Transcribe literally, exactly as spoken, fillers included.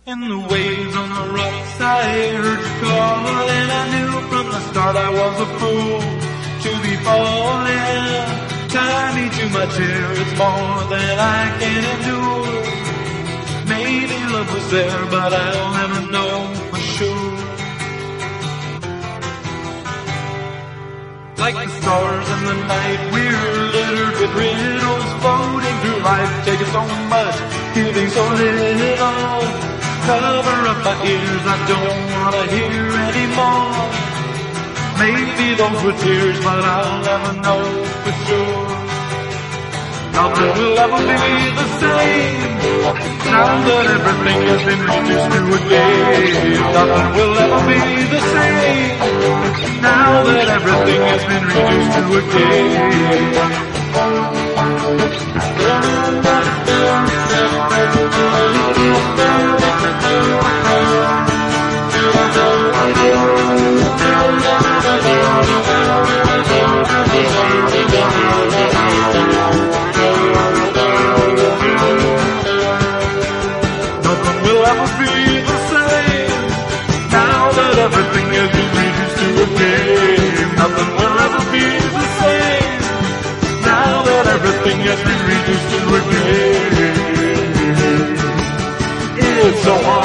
In the waves on the rocks I heard you call, and I knew from the start I was a fool to be falling. Tie me to my chair, it's more than I can endure. Maybe love was there, but I'll never know for sure. Like the stars in the night, we're littered with riddles, floating through life, taking so much, giving so little. Cover up my ears, I don't wanna hear anymore. Maybe those were tears, but I'll never know for sure. Nothing will ever be the same now that everything has been reduced to a game. Nothing will ever be the same now that everything has been reduced to a game. Everything has been reduced to a game. Nothing will ever be the same now that everything has been reduced to a game. It's so hard.